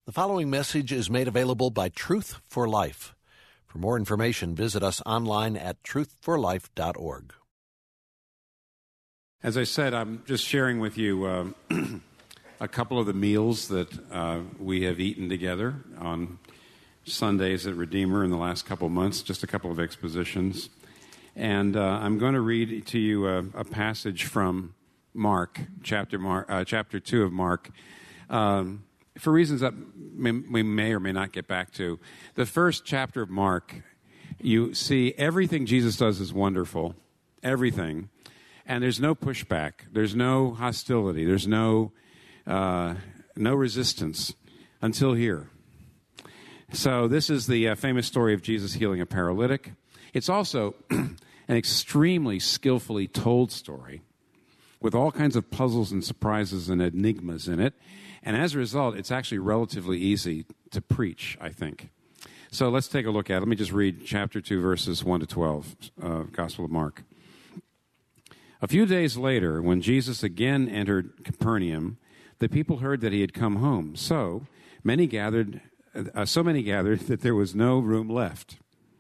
The following message is made available by Truth for Life. For more information, visit us online at truthforlife.org. As I said, I'm just sharing with you a couple of the meals that we have eaten together on Sundays at Redeemer in the last couple of months, just a couple of expositions. And I'm going to read to you a passage from Mark, chapter 2 of Mark, for reasons that we may or may not get back to. The first chapter of Mark, you see everything Jesus does is wonderful, everything. And there's no pushback. There's no hostility. There's no resistance until here. So this is the famous story of Jesus healing a paralytic. It's also an extremely skillfully told story with all kinds of puzzles and surprises and enigmas in it. And as a result, it's actually relatively easy to preach, I think. So let's take a look at it. Let me just read chapter 2, verses 1 to 12, Gospel of Mark. A few days later, when Jesus again entered Capernaum, the people heard that he had come home. So many gathered that there was no room left,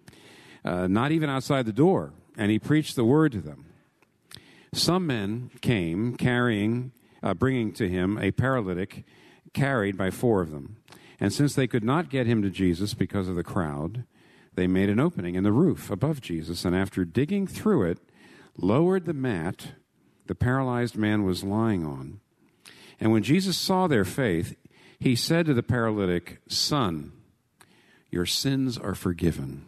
not even outside the door, and he preached the word to them. Some men came bringing to him a paralytic carried by 4 of them. And since they could not get him to Jesus because of the crowd, they made an opening in the roof above Jesus, and after digging through it, lowered the mat the paralyzed man was lying on. And when Jesus saw their faith, he said to the paralytic, "Son, your sins are forgiven."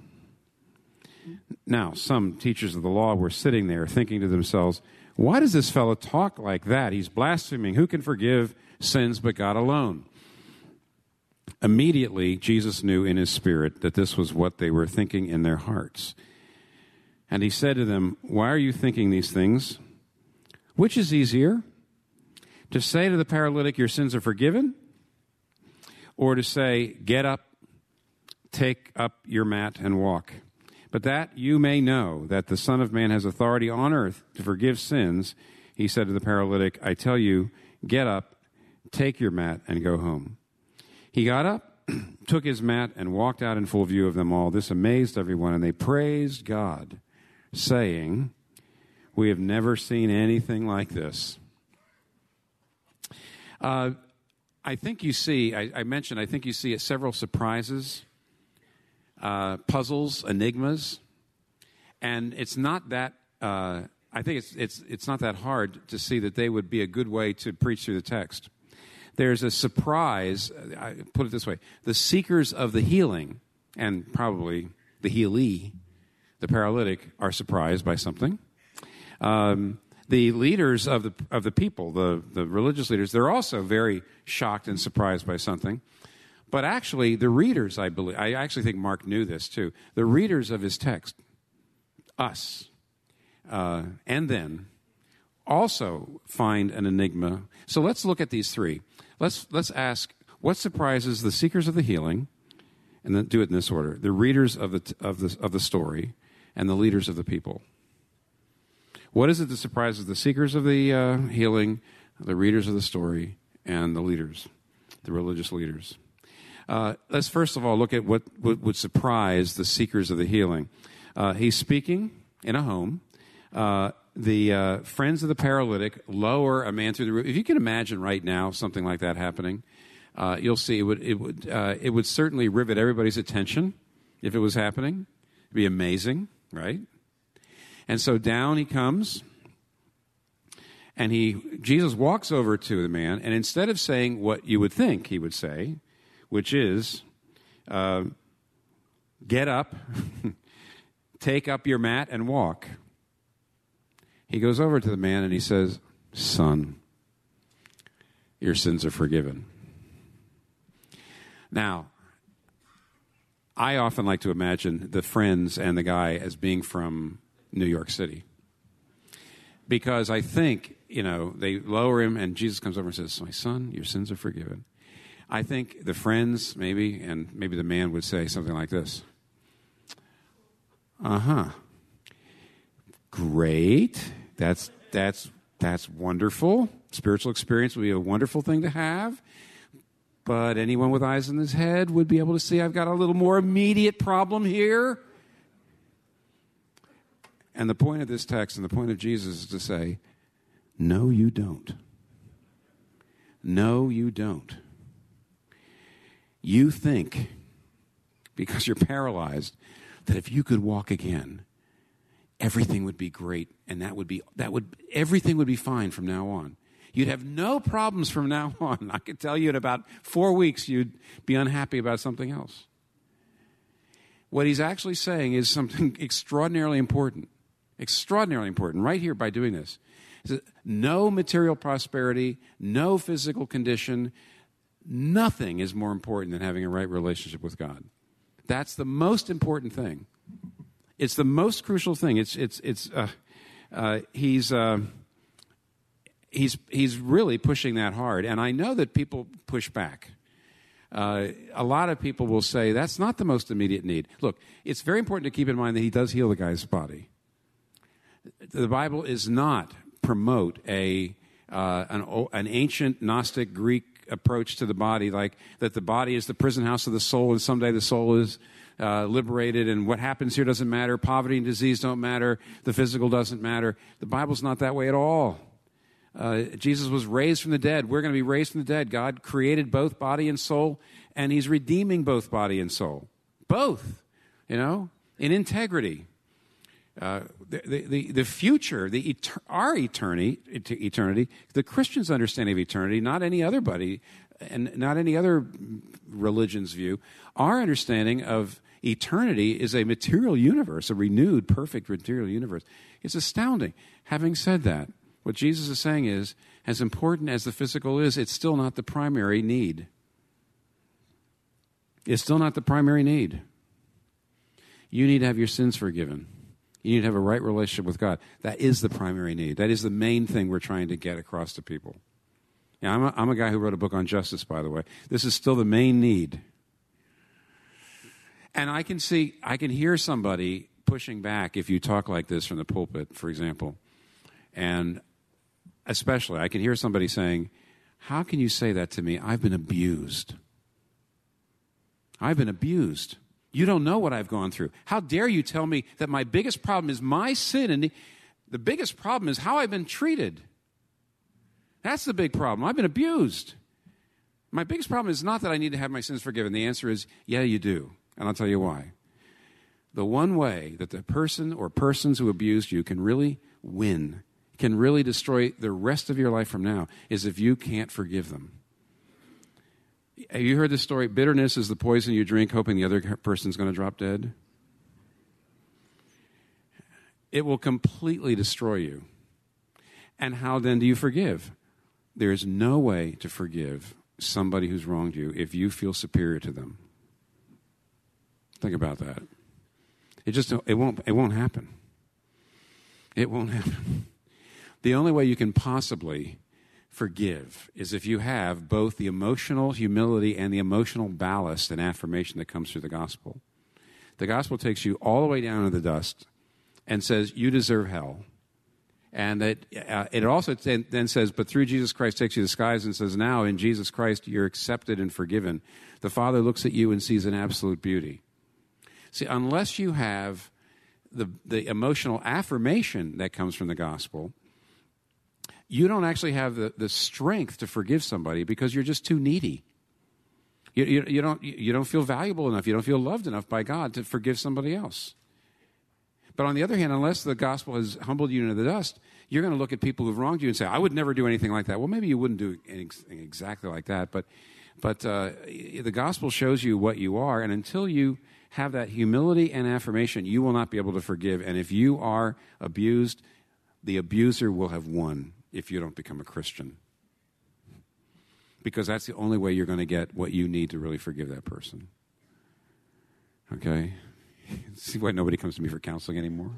Now, some teachers of the law were sitting there thinking to themselves, "Why does this fellow talk like that? He's blaspheming. Who can forgive sins but God alone?" Immediately, Jesus knew in his spirit that this was what they were thinking in their hearts. And he said to them, "Why are you thinking these things? Which is easier, to say to the paralytic, 'Your sins are forgiven,' or to say, 'Get up, take up your mat and walk'? But that you may know that the Son of Man has authority on earth to forgive sins," he said to the paralytic, "I tell you, get up, take your mat, and go home." He got up, took his mat, and walked out in full view of them all. This amazed everyone, and they praised God, saying, "We have never seen anything like this." I think you see, I think you see several surprises, puzzles, enigmas, and it's not that. I think it's not that hard to see that they would be a good way to preach through the text. There's a surprise. I put it this way: the seekers of the healing, and probably the healee, the paralytic, are surprised by something. The leaders of the people, the religious leaders, they're also very shocked and surprised by something. But actually, the readers, I actually think Mark knew this too. The readers of his text, us, and then also find an enigma. So let's look at these 3. Let's ask what surprises the seekers of the healing, and then do it in this order: the readers of the story, and the leaders of the people. What is it that surprises the seekers of the healing, the readers of the story, and the leaders, the religious leaders? Let's first of all look at what would surprise the seekers of the healing. He's speaking in a home. The friends of the paralytic lower a man through the roof. If you can imagine right now something like that happening, you'll see it would certainly rivet everybody's attention if it was happening. It'd be amazing, right? And so down he comes, and Jesus walks over to the man, and instead of saying what you would think he would say, which is, "Get up, take up your mat, and walk," he goes over to the man and he says, "Son, your sins are forgiven." Now, I often like to imagine the friends and the guy as being from New York City, because I think, they lower him and Jesus comes over and says, "My son, your sins are forgiven." I think the friends maybe the man would say something like this: "Great, that's wonderful. Spiritual experience would be a wonderful thing to have, But anyone with eyes in his head would be able to see I've got a little more immediate problem here. And the point of this text and the point of Jesus is to say, no, you don't. No, you don't. You think, because you're paralyzed, that if you could walk again, everything would be great, and everything would be fine from now on. You'd have no problems from now on. I could tell you in about 4 weeks you'd be unhappy about something else. What he's actually saying is something extraordinarily important right here by doing this. No material prosperity, no physical condition, nothing is more important than having a right relationship with God. That's the most important thing. It's the most crucial thing. He's really pushing that hard, and I know that people push back. A lot of people will say that's not the most immediate need. Look, it's very important to keep in mind that he does heal the guy's body. The Bible is not promote an ancient Gnostic Greek approach to the body, like that the body is the prison house of the soul, and someday the soul is liberated, and what happens here doesn't matter. Poverty and disease don't matter. The physical doesn't matter. The Bible's not that way at all. Jesus was raised from the dead. We're going to be raised from the dead. God created both body and soul, and he's redeeming both body and soul. Both, in integrity. The future, our eternity, the Christian's understanding of eternity, not any other buddy, and not any other religion's view. Our understanding of eternity is a material universe, a renewed, perfect material universe. It's astounding. Having said that, what Jesus is saying is, as important as the physical is, it's still not the primary need. It's still not the primary need. You need to have your sins forgiven. You need to have a right relationship with God. That is the primary need. That is the main thing we're trying to get across to people. Yeah, I'm a guy who wrote a book on justice, by the way. This is still the main need. And I can hear somebody pushing back if you talk like this from the pulpit, for example. And especially, I can hear somebody saying, how can you say that to me? I've been abused. I've been abused. You don't know what I've gone through. How dare you tell me that my biggest problem is my sin, and the biggest problem is how I've been treated. That's the big problem. I've been abused. My biggest problem is not that I need to have my sins forgiven. The answer is, yeah, you do. And I'll tell you why. The one way that the person or persons who abused you can really win, can really destroy the rest of your life from now, is if you can't forgive them. Have you heard the story, bitterness is the poison you drink hoping the other person's going to drop dead? It will completely destroy you. And how then do you forgive? There is no way to forgive somebody who's wronged you if you feel superior to them. Think about that. It won't happen. It won't happen. The only way you can possibly forgive is if you have both the emotional humility and the emotional ballast and affirmation that comes through the gospel. The gospel takes you all the way down to the dust and says, you deserve hell. And that it also then says, but through Jesus Christ takes you to the skies and says, now in Jesus Christ you're accepted and forgiven. The Father looks at you and sees an absolute beauty. See, unless you have the emotional affirmation that comes from the gospel, you don't actually have the strength to forgive somebody because you're just too needy. You don't feel valuable enough. You don't feel loved enough by God to forgive somebody else. But on the other hand, unless the gospel has humbled you into the dust, you're going to look at people who've wronged you and say, I would never do anything like that. Well, maybe you wouldn't do anything exactly like that, but the gospel shows you what you are, and until you have that humility and affirmation, you will not be able to forgive. And if you are abused, the abuser will have won if you don't become a Christian. Because that's the only way you're going to get what you need to really forgive that person. Okay? See why nobody comes to me for counseling anymore?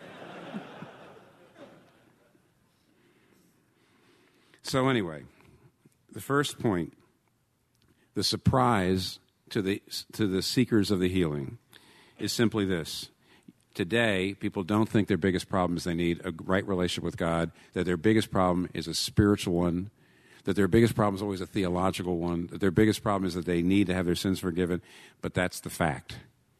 So anyway, the first point, the surprise to the seekers of the healing is simply this. Today, people don't think their biggest problem is they need a right relationship with God, that their biggest problem is a spiritual one, that their biggest problem is always a theological one, that their biggest problem is that they need to have their sins forgiven, but that's the fact.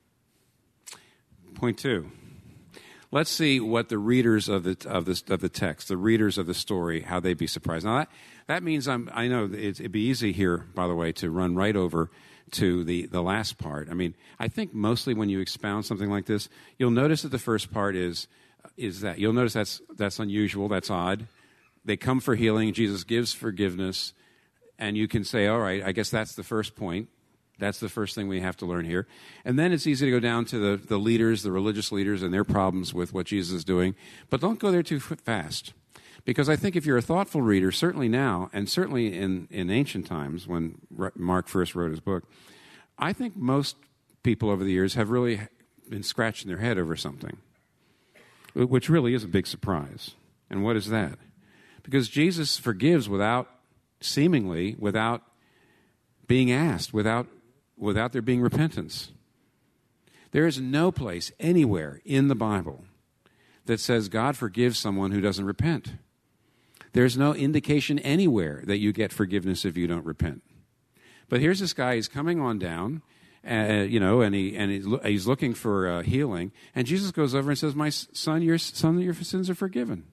Point 2. Let's see what the readers of the text, the readers of the story, how they'd be surprised. Now that means I know it'd be easy here, by the way, to run right over to the last part. I mean, I think mostly when you expound something like this, you'll notice that the first part is that you'll notice that's unusual, that's odd. They come for healing, Jesus gives forgiveness, and you can say, all right, I guess that's the first point. That's the first thing we have to learn here. And then it's easy to go down to the leaders, the religious leaders, and their problems with what Jesus is doing. But don't go there too fast. Because I think if you're a thoughtful reader, certainly now, and certainly in ancient times when Mark first wrote his book, I think most people over the years have really been scratching their head over something, which really is a big surprise. And what is that? Because Jesus forgives seemingly without being asked, without there being repentance. There is no place anywhere in the Bible that says God forgives someone who doesn't repent. There's no indication anywhere that you get forgiveness if you don't repent. But here's this guy, he's coming on down, and he's looking for healing, and Jesus goes over and says, "My son, your sins are forgiven."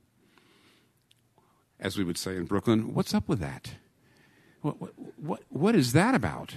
As we would say in Brooklyn, what's up with that? What is that about?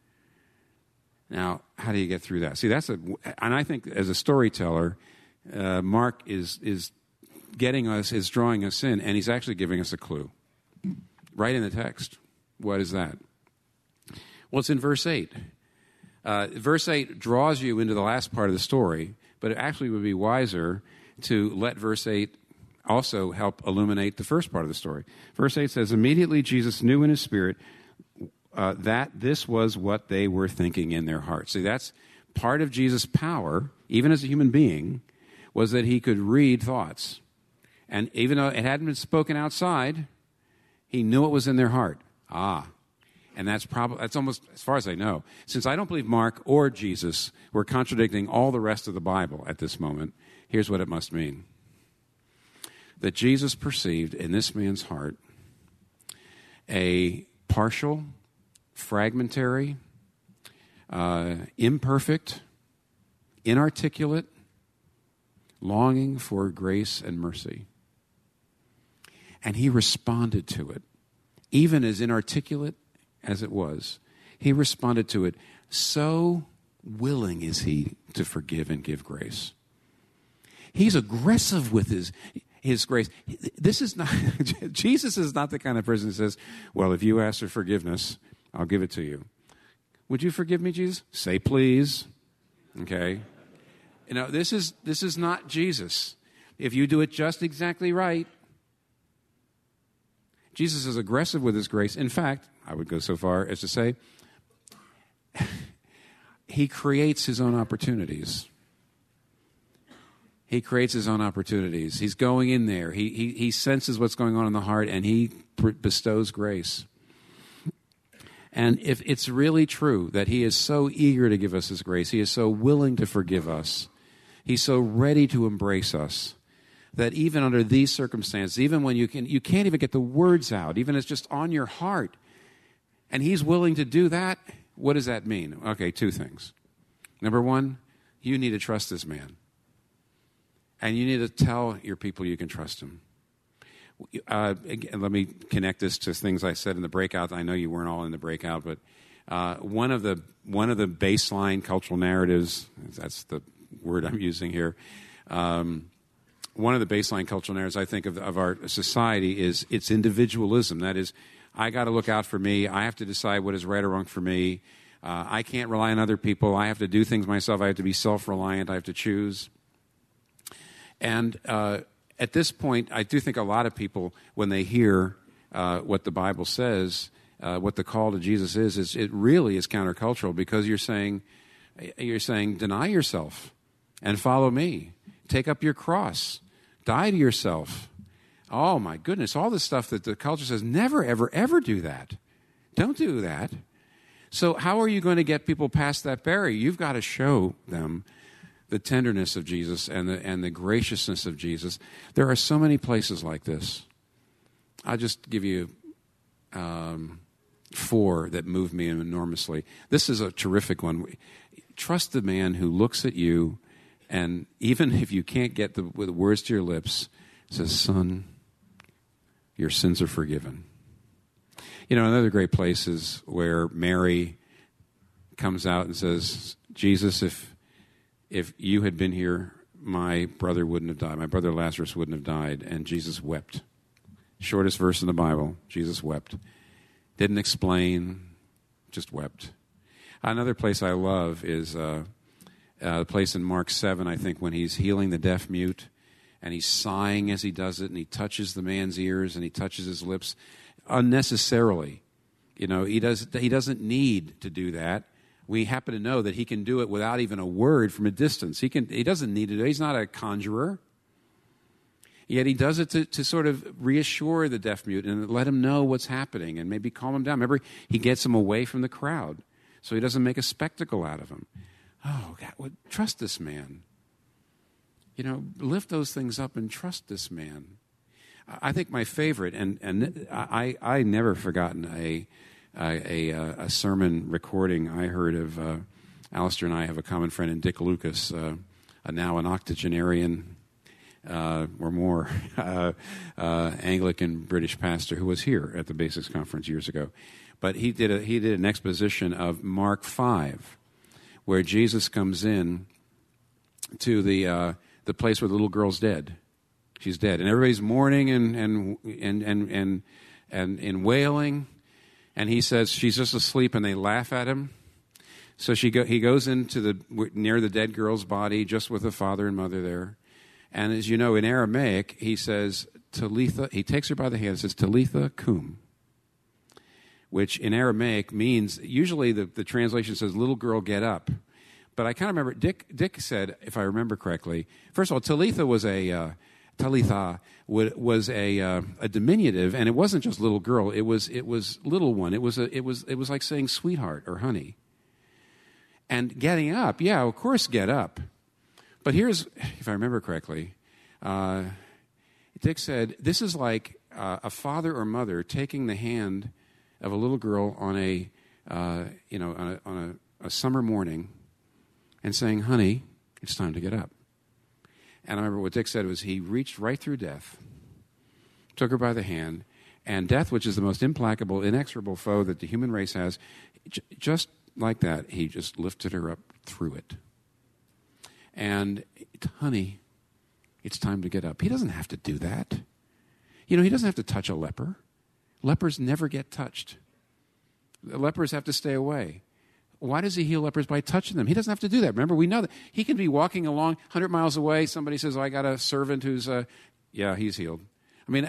Now, how do you get through that? See, and I think as a storyteller, Mark is drawing us in, and he's actually giving us a clue. Right in the text. What is that? Well, it's in verse 8. Verse 8 draws you into the last part of the story, but it actually would be wiser to let verse 8 also help illuminate the first part of the story. Verse 8 says, "Immediately Jesus knew in his spirit that this was what they were thinking in their hearts." See, that's part of Jesus' power, even as a human being, was that he could read thoughts. And even though it hadn't been spoken outside, he knew it was in their heart. And that's almost, as far as I know, since I don't believe Mark or Jesus were contradicting all the rest of the Bible at this moment, here's what it must mean. That Jesus perceived in this man's heart a partial, fragmentary, imperfect, inarticulate longing for grace and mercy. And he responded to it. Even as inarticulate as it was, he responded to it. So willing is he to forgive and give grace. He's aggressive with his grace. This is not, Jesus is not the kind of person who says, well, if you ask for forgiveness, I'll give it to you. Would you forgive me, Jesus? Say please. Okay. You know, this is not Jesus. If you do it just exactly right, Jesus is aggressive with his grace. In fact, I would go so far as to say, he creates his own opportunities. He creates his own opportunities. He's going in there. He senses what's going on in the heart, and he bestows grace. And if it's really true that he is so eager to give us his grace, he is so willing to forgive us, he's so ready to embrace us, that even under these circumstances, even when you can't even get the words out, even it's just on your heart, and he's willing to do that, what does that mean? Okay, two things. Number one, you need to trust this man. And you need to tell your people you can trust him. Again, let me connect this to things I said in the breakout. I know you weren't all in the breakout, but one of the baseline cultural narratives, that's the word I'm using here, one of the baseline cultural narratives I think of our society is its individualism. That is, I got to look out for me. I have to decide what is right or wrong for me. I can't rely on other people. I have to do things myself. I have to be self-reliant. I have to choose. And at this point, I do think a lot of people, when they hear what the Bible says, what the call to Jesus is it really is countercultural, because you're saying, deny yourself and follow me. Take up your cross. Die to yourself. Oh, my goodness, all this stuff that the culture says, never, ever, ever do that. Don't do that. So how are you going to get people past that barrier? You've got to show them the tenderness of Jesus and the graciousness of Jesus. There are so many places like this. I'll just give you 4 that moved me enormously. This is a terrific one. Trust the man who looks at you, and even if you can't get the words to your lips, says, "Son, your sins are forgiven." You know, another great place is where Mary comes out and says, "Jesus, if you had been here, my brother wouldn't have died. My brother Lazarus wouldn't have died." And Jesus wept. Shortest verse in the Bible, Jesus wept. Didn't explain, just wept. Another place I love is the place in Mark 7, I think, when he's healing the deaf mute, and he's sighing as he does it, and he touches the man's ears, and he touches his lips unnecessarily. You know, he doesn't need to do that. We happen to know that he can do it without even a word from a distance. He doesn't need to do it. He's not a conjurer. Yet he does it to sort of reassure the deaf mute and let him know what's happening and maybe calm him down. Remember, he gets him away from the crowd so he doesn't make a spectacle out of him. Oh, God, trust this man. You know, lift those things up and trust this man. I think my favorite, and I never forgotten a sermon recording I heard of. Alistair and I have a common friend in Dick Lucas, now an octogenarian or more Anglican British pastor who was here at the Basics Conference years ago. But he did an exposition of Mark 5, where Jesus comes in to the place where the little girl's dead. She's dead, and everybody's mourning and wailing. And he says she's just asleep, and they laugh at him. So he goes into near the dead girl's body, just with the father and mother there. And as you know, in Aramaic, he says Talitha. He takes her by the hand and says Talitha cum, which in Aramaic means, usually the translation says, "Little girl, get up." But I kind of remember Dick said, if I remember correctly, first of all, Talitha was a diminutive, and it wasn't just little girl. It was little one. It was like saying sweetheart or honey. And getting up, yeah, of course, get up. But here's, if I remember correctly, Dick said this is like a father or mother taking the hand of a little girl on a summer morning and saying, "Honey, it's time to get up." And I remember what Dick said was he reached right through death, took her by the hand, and death, which is the most implacable, inexorable foe that the human race has, just like that, he just lifted her up through it. And, "Honey, it's time to get up." He doesn't have to do that. You know, he doesn't have to touch a leper. Lepers never get touched. The lepers have to stay away. Why does he heal lepers? By touching them. He doesn't have to do that. Remember, we know that. He can be walking along 100 miles away. Somebody says, "Oh, I got a servant who's, yeah, he's healed." I mean,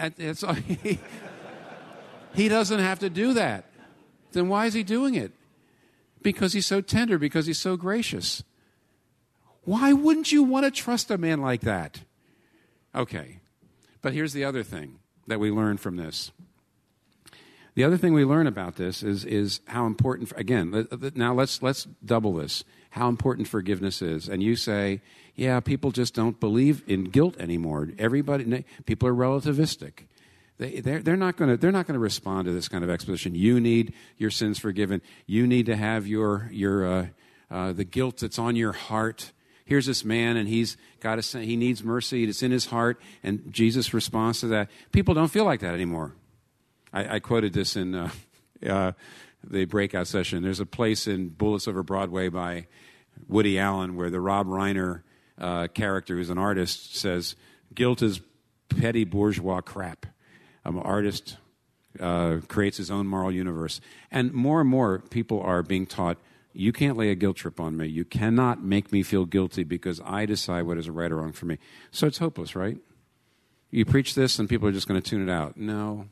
he doesn't have to do that. Then why is he doing it? Because he's so tender, because he's so gracious. Why wouldn't you want to trust a man like that? Okay. But here's the other thing that we learn from this. The other thing we learn about this is how important, again, now let's double this, how important forgiveness is. And you say, yeah, people just don't believe in guilt anymore. People are relativistic. They're not going to respond to this kind of exposition. You need your sins forgiven. You need to have the guilt that's on your heart. Here's this man, and he needs mercy. It's in his heart, and Jesus responds to that. People don't feel like that anymore. I quoted this in the breakout session. There's a place in Bullets Over Broadway by Woody Allen where the Rob Reiner character, who's an artist, says, "Guilt is petty bourgeois crap. An artist creates his own moral universe." And more people are being taught, you can't lay a guilt trip on me. You cannot make me feel guilty because I decide what is right or wrong for me. So it's hopeless, right? You preach this and people are just going to tune it out. No.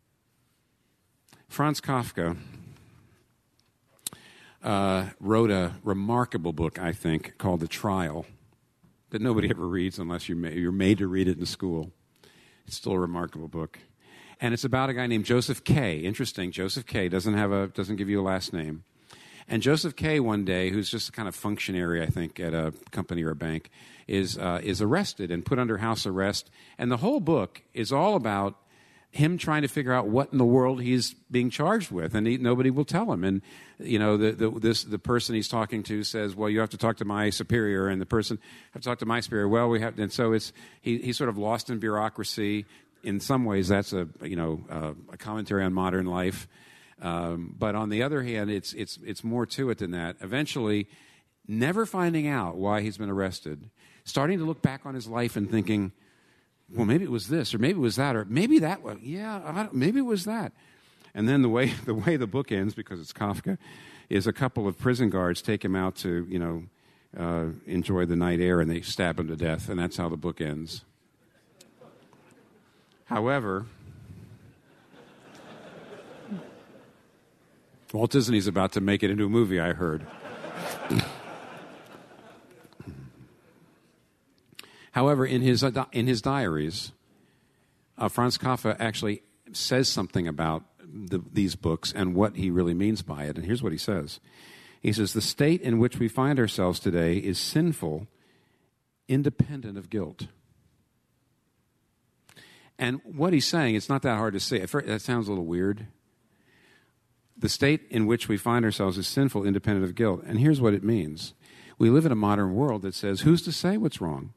Franz Kafka wrote a remarkable book, I think, called The Trial, that nobody ever reads unless you're made to read it in school. It's still a remarkable book. And it's about a guy named Joseph K. Interesting, Joseph K. doesn't give you a last name. And Joseph K. one day, who's just a kind of functionary, I think, at a company or a bank, is arrested and put under house arrest. And the whole book is all about him trying to figure out what in the world he's being charged with, and nobody will tell him. And the person he's talking to says, "Well, you have to talk to my superior," and the person have to talk to my superior. Well, we have, and so he's sort of lost in bureaucracy. In some ways, that's a commentary on modern life. But on the other hand, it's more to it than that. Eventually, never finding out why he's been arrested, starting to look back on his life and thinking, well, maybe it was this, or maybe it was that, or maybe that was, maybe it was that. And then the way the book ends, because it's Kafka, is a couple of prison guards take him out to, enjoy the night air, and they stab him to death, and that's how the book ends. However, Walt Disney's about to make it into a movie, I heard. However, in his diaries, Franz Kafka actually says something about these books and what he really means by it. And here's what he says. He says, "The state in which we find ourselves today is sinful, independent of guilt." And what he's saying, it's not that hard to say. That sounds a little weird. The state in which we find ourselves is sinful, independent of guilt. And here's what it means. We live in a modern world that says, who's to say what's wrong?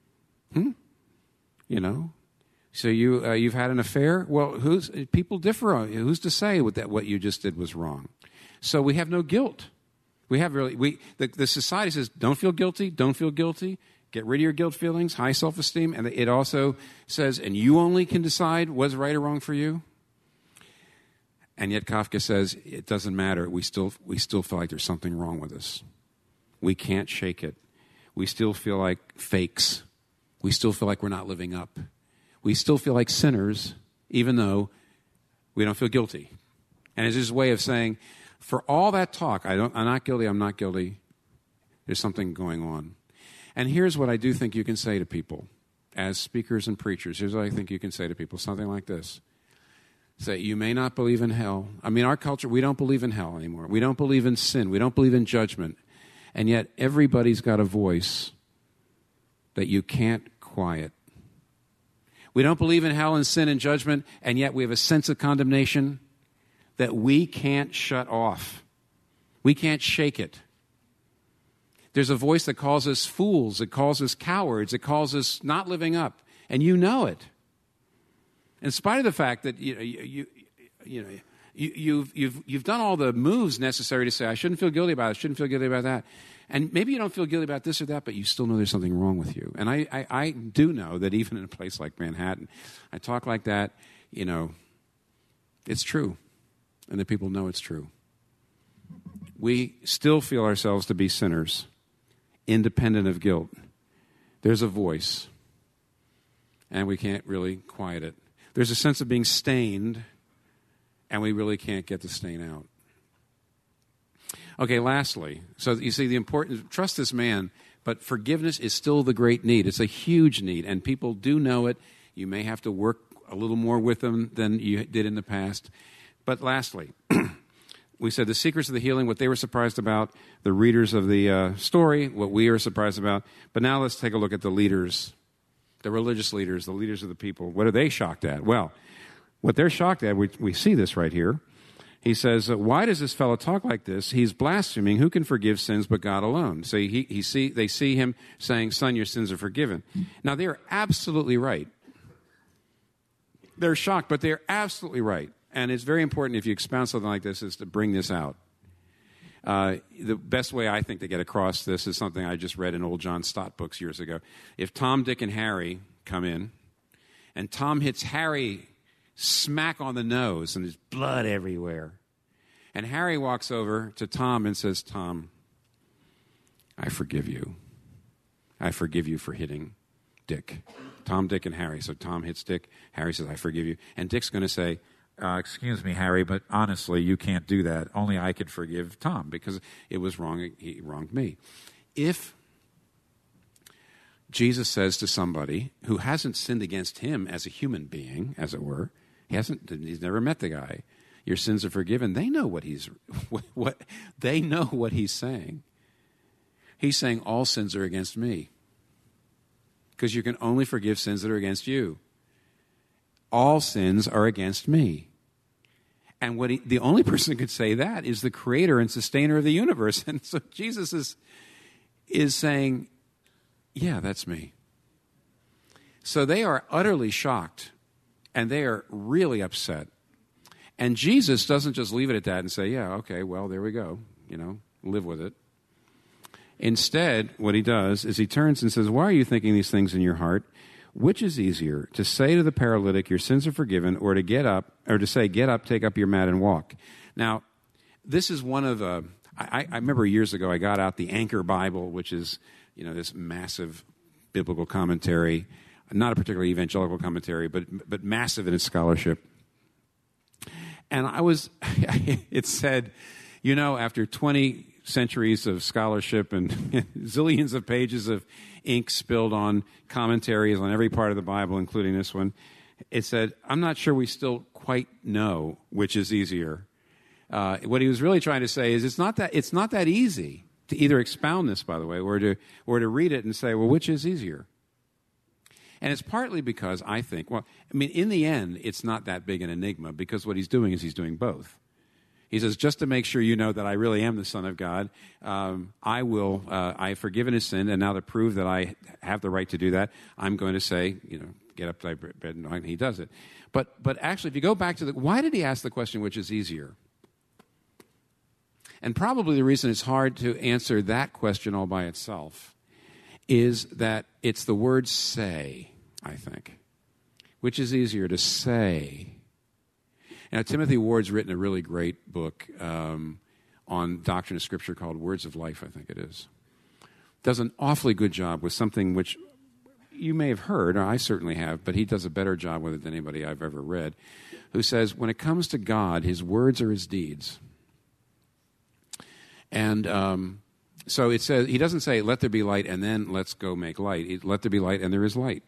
So you've had an affair? Well, people differ on who's to say what you just did was wrong. So we have no guilt. The society says, don't feel guilty, don't feel guilty. Get rid of your guilt feelings, high self-esteem. And it also says, and you only can decide what's right or wrong for you. And yet Kafka says, it doesn't matter. We still feel like there's something wrong with us. We can't shake it. We still feel like fakes. We still feel like we're not living up. We still feel like sinners, even though we don't feel guilty. And it's his way of saying, for all that talk, I'm not guilty, there's something going on. And here's what I do think you can say to people as speakers and preachers. Here's what I think you can say to people, something like this. Say, you may not believe in hell. I mean, our culture, we don't believe in hell anymore. We don't believe in sin. We don't believe in judgment. And yet everybody's got a voice that you can't quiet. We don't believe in hell and sin and judgment, and yet we have a sense of condemnation that we can't shut off. We can't shake it. There's a voice that calls us fools, it calls us cowards, it calls us not living up, and you know it. In spite of the fact that you've done all the moves necessary to say, I shouldn't feel guilty about it, I shouldn't feel guilty about that. And maybe you don't feel guilty about this or that, but you still know there's something wrong with you. And I do know that even in a place like Manhattan, I talk like that, it's true. And the people know it's true. We still feel ourselves to be sinners, independent of guilt. There's a voice, and we can't really quiet it. There's a sense of being stained, and we really can't get the stain out. Okay, lastly, so you see the importance, trust this man, but forgiveness is still the great need. It's a huge need, and people do know it. You may have to work a little more with them than you did in the past. But lastly, we said the secrets of the healing, what they were surprised about, the readers of the story, what we are surprised about. But now let's take a look at the leaders, the religious leaders, the leaders of the people. What are they shocked at? Well, what they're shocked at, we see this right here. He says, why does this fellow talk like this? He's blaspheming. Who can forgive sins but God alone? So they see him saying, son, your sins are forgiven. Now, they're absolutely right. They're shocked, but they're absolutely right. And it's very important if you expound something like this is to bring this out. The best way I think to get across this is something I just read in old John Stott books years ago. If Tom, Dick, and Harry come in, and Tom hits Harry smack on the nose, and there's blood everywhere, and Harry walks over to Tom and says, Tom, I forgive you. I forgive you for hitting Dick. Tom, Dick, and Harry. So Tom hits Dick. Harry says, I forgive you. And Dick's going to say, excuse me, Harry, but honestly, you can't do that. Only I could forgive Tom because it was wrong. He wronged me. If Jesus says to somebody who hasn't sinned against him as a human being, as it were, he's never met the guy, your sins are forgiven. They know they know what he's saying. He's saying all sins are against me because you can only forgive sins that are against you. all sins are against me. And the only person who could say that is the creator and sustainer of the universe. And so Jesus is saying, yeah, that's me. So they are utterly shocked, and they are really upset. And Jesus doesn't just leave it at that and say, yeah, okay, well, there we go, live with it. Instead, what he does is he turns and says, why are you thinking these things in your heart? Which is easier, to say to the paralytic, your sins are forgiven, or to say, get up, take up your mat and walk? Now, this is one of the, I remember years ago I got out the Anchor Bible, which is, this massive biblical commentary, not a particularly evangelical commentary, but massive in its scholarship. And it said, after 20 centuries of scholarship and zillions of pages of ink spilled on commentaries on every part of the Bible, including this one, it said, I'm not sure we still quite know which is easier. What he was really trying to say is it's not that easy to either expound this, by the way, or to read it and say, well, which is easier? And it's partly because I think, in the end, it's not that big an enigma, because what he's doing is he's doing both. He says, just to make sure you know that I really am the Son of God, I've forgiven his sin, and now to prove that I have the right to do that, I'm going to say, get up thy bed, and he does it. But actually, if you go back to why did he ask the question, which is easier? And probably the reason it's hard to answer that question all by itself is that it's the word say, I think. Which is easier, to say? Now, Timothy Ward's written a really great book on doctrine of Scripture called Words of Life, I think it is. Does an awfully good job with something which you may have heard, or I certainly have, but he does a better job with it than anybody I've ever read, who says, when it comes to God, his words are his deeds. And so it says, he doesn't say, let there be light, and then let's go make light. Let there be light, and there is light.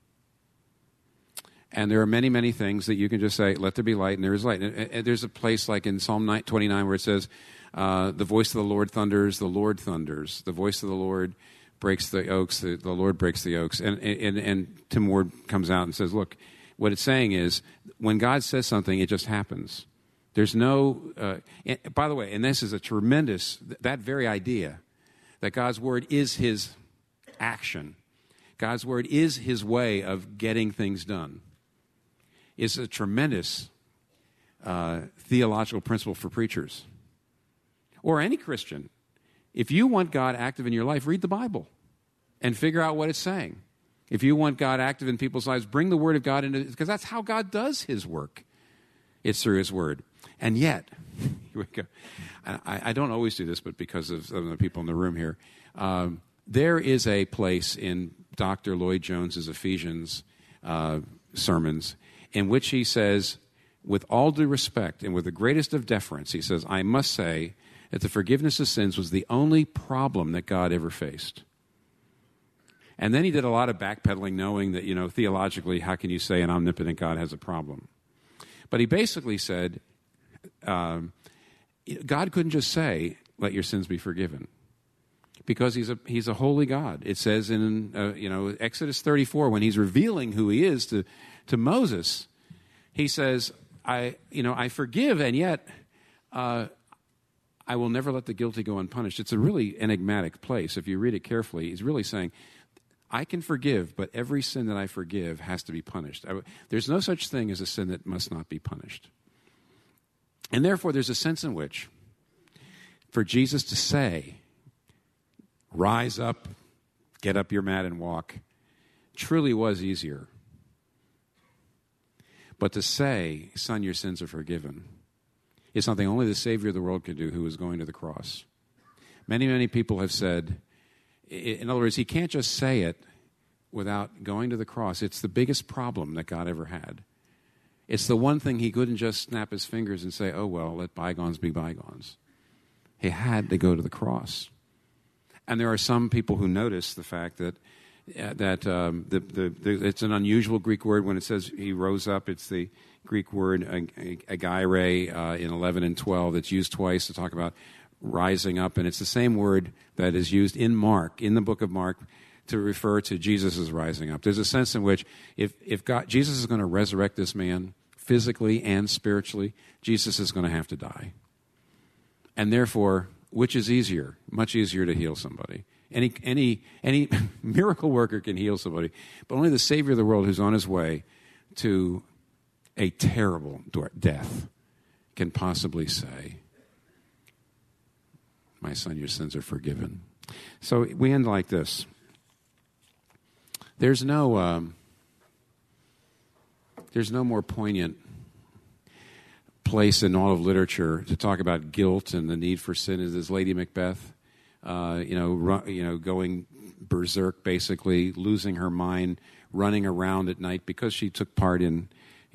And there are many, many things that you can just say, let there be light, and there is light. And there's a place like in Psalm 29 where it says, the voice of the Lord thunders, the Lord thunders. The voice of the Lord breaks the oaks, the Lord breaks the oaks. And Tim Ward comes out and says, look, what it's saying is, when God says something, it just happens. There's no, by the way, and this is a tremendous, that very idea, that God's word is his action, God's word is his way of getting things done, is a tremendous theological principle for preachers. Or any Christian. If you want God active in your life, read the Bible and figure out what it's saying. If you want God active in people's lives, bring the Word of God into it, because that's how God does his work. It's through his Word. And yet, here we go. I don't always do this, but because of some of the people in the room here, there is a place in Dr. Lloyd Jones's Ephesians sermons in which he says, with all due respect and with the greatest of deference, he says, I must say that the forgiveness of sins was the only problem that God ever faced. And then he did a lot of backpedaling, knowing that, theologically, how can you say an omnipotent God has a problem? But he basically said, God couldn't just say, let your sins be forgiven, because he's a holy God. It says in Exodus 34, when he's revealing who he is to Moses, he says, I forgive, and yet I will never let the guilty go unpunished. It's a really enigmatic place. If you read it carefully, he's really saying, I can forgive, but every sin that I forgive has to be punished. There's no such thing as a sin that must not be punished. And therefore, there's a sense in which, for Jesus to say, rise up, get up your mat and walk, truly was easier. But to say, son, your sins are forgiven, is something only the Savior of the world could do, who is going to the cross. Many, many people have said, in other words, he can't just say it without going to the cross. It's the biggest problem that God ever had. It's the one thing he couldn't just snap his fingers and say, oh, well, let bygones be bygones. He had to go to the cross. And there are some people who notice the fact that it's an unusual Greek word when it says he rose up. It's the Greek word agaire in 11 and 12 that's used twice to talk about rising up. And it's the same word that is used in Mark, in the book of Mark, to refer to Jesus as rising up. There's a sense in which if Jesus is going to resurrect this man physically and spiritually, Jesus is going to have to die. And therefore, which is easier? Much easier to heal somebody. Any miracle worker can heal somebody, but only the Savior of the world who's on his way to a terrible death can possibly say, my son, your sins are forgiven. So we end like this. There's no more poignant place in all of literature to talk about guilt and the need for sin as Lady Macbeth, going berserk, basically losing her mind, running around at night because she took part in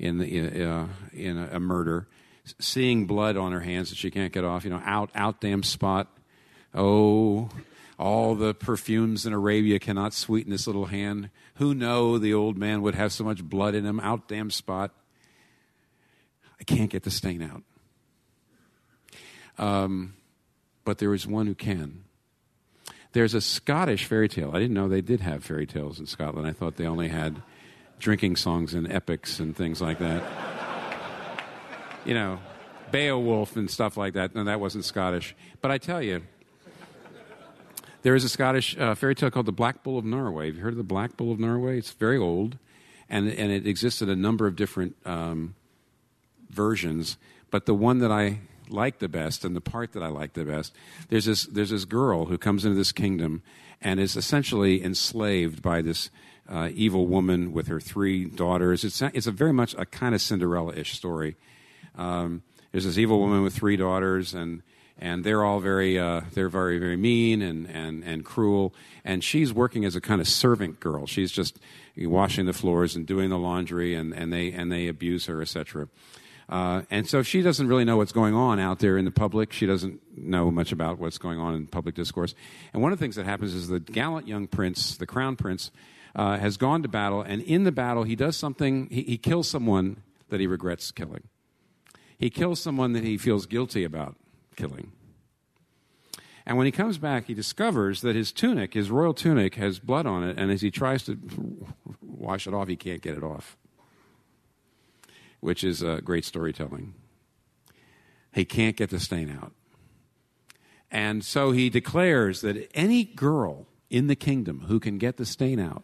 a murder, seeing blood on her hands that she can't get off. Out damn spot. Oh, all the perfumes in Arabia cannot sweeten this little hand. Who know the old man would have so much blood in him? Out damn spot. I can't get the stain out. But there is one who can. There's a Scottish fairy tale. I didn't know they did have fairy tales in Scotland. I thought they only had drinking songs and epics and things like that. Beowulf and stuff like that. No, that wasn't Scottish. But I tell you, there is a Scottish fairy tale called The Black Bull of Norway. Have you heard of The Black Bull of Norway? It's very old, and it exists in a number of different versions. But the one that I like the best, and the part that I like the best, there's this girl who comes into this kingdom and is essentially enslaved by this evil woman with her 3 daughters. It's a very much a kind of Cinderella-ish story. There's this evil woman with 3 daughters, and they're all very very mean and cruel. And she's working as a kind of servant girl. She's just washing the floors and doing the laundry, and they abuse her, etc. And so she doesn't really know what's going on out there in the public. She doesn't know much about what's going on in public discourse. And one of the things that happens is the gallant young prince, the crown prince, has gone to battle, and in the battle he does something. He kills someone that he regrets killing. He kills someone that he feels guilty about killing. And when he comes back, he discovers that his tunic, his royal tunic, has blood on it, and as he tries to wash it off, he can't get it off, which is great storytelling. He can't get the stain out. And so he declares that any girl in the kingdom who can get the stain out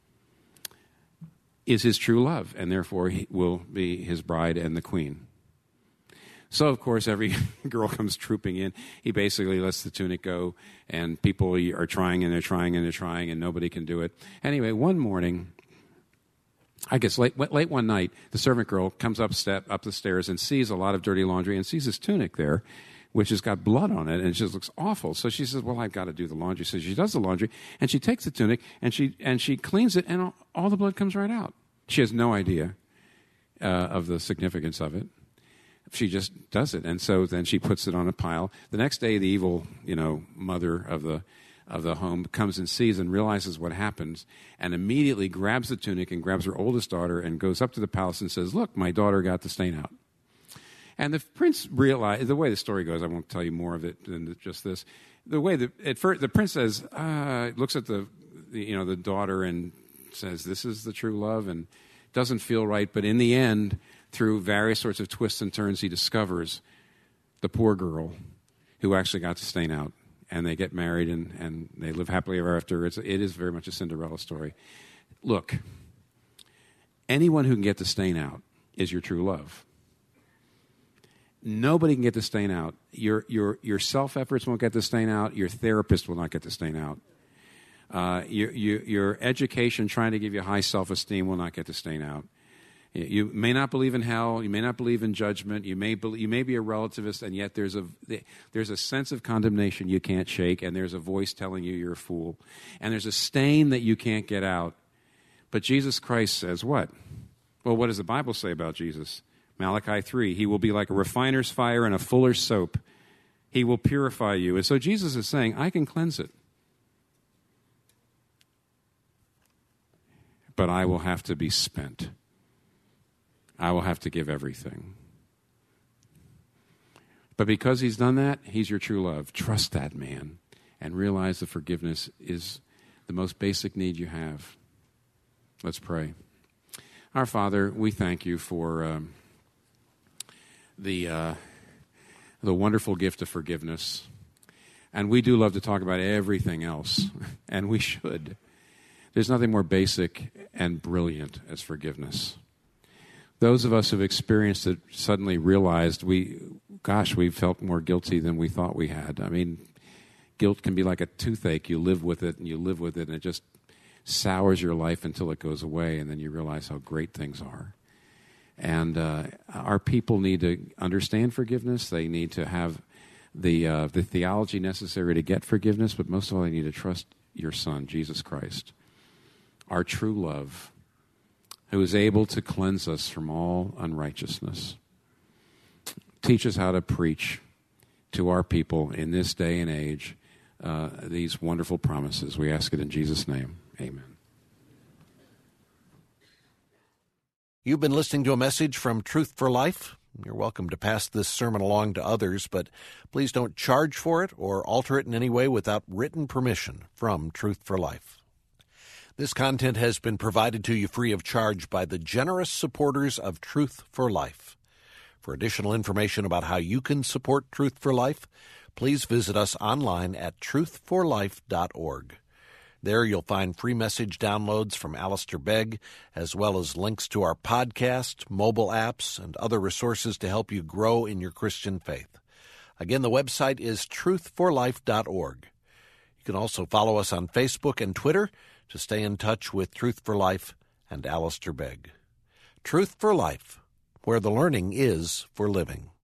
is his true love, and therefore he will be his bride and the queen. So, of course, every girl comes trooping in. He basically lets the tunic go, and people are trying, and they're trying, and they're trying, and nobody can do it. Anyway, one morning, I guess late one night, the servant girl comes up the stairs and sees a lot of dirty laundry and sees his tunic there, which has got blood on it, and it just looks awful. So she says, well, I've got to do the laundry. So she does the laundry, and she takes the tunic, and she cleans it, and all the blood comes right out. She has no idea of the significance of it. She just does it, and so then she puts it on a pile. The next day, the evil, mother of the home comes and sees and realizes what happens, and immediately grabs the tunic and grabs her oldest daughter and goes up to the palace and says, "Look, my daughter got the stain out." And the prince realized, the way the story goes, I won't tell you more of it than just this. The way that at first the prince says, looks at the daughter and says, "This is the true love," and doesn't feel right, but in the end, through various sorts of twists and turns, he discovers the poor girl who actually got the stain out, and they get married, and they live happily ever after. It is very much a Cinderella story. Look, anyone who can get the stain out is your true love. Nobody can get the stain out. Your self-efforts won't get the stain out. Your therapist will not get the stain out. Your education trying to give you high self-esteem will not get the stain out. You may not believe in hell. You may not believe in judgment. You may be a relativist, and yet there's a sense of condemnation you can't shake, and there's a voice telling you you're a fool, and there's a stain that you can't get out. But Jesus Christ says what? Well, what does the Bible say about Jesus? Malachi 3, he will be like a refiner's fire and a fuller's soap. He will purify you. And so Jesus is saying, I can cleanse it. But I will have to be spent. I will have to give everything. But because he's done that, he's your true love. Trust that man and realize the forgiveness is the most basic need you have. Let's pray. Our Father, we thank you for the wonderful gift of forgiveness. And we do love to talk about everything else, and we should. There's nothing more basic and brilliant as forgiveness. Those of us who have experienced it suddenly realized we felt more guilty than we thought we had. I mean, guilt can be like a toothache. You live with it, and it just sours your life until it goes away, and then you realize how great things are. And our people need to understand forgiveness. They need to have the theology necessary to get forgiveness, but most of all, they need to trust your Son, Jesus Christ, our true love, who is able to cleanse us from all unrighteousness. Teach us how to preach to our people in this day and age these wonderful promises. We ask it in Jesus' name. Amen. You've been listening to a message from Truth for Life. You're welcome to pass this sermon along to others, but please don't charge for it or alter it in any way without written permission from Truth for Life. This content has been provided to you free of charge by the generous supporters of Truth for Life. For additional information about how you can support Truth for Life, please visit us online at truthforlife.org. There you'll find free message downloads from Alistair Begg, as well as links to our podcast, mobile apps, and other resources to help you grow in your Christian faith. Again, the website is truthforlife.org. You can also follow us on Facebook and Twitter to stay in touch with Truth for Life and Alistair Begg. Truth for Life, where the learning is for living.